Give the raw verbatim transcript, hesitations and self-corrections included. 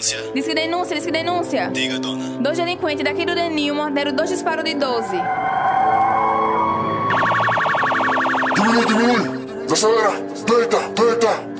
denúncia. Diz que denúncia, diz que denúncia. Diga, dona. Dois delinquentes daqui do Denilma deram dois disparos de doze. Diminui, diminui. Desacelera. Deita, deita.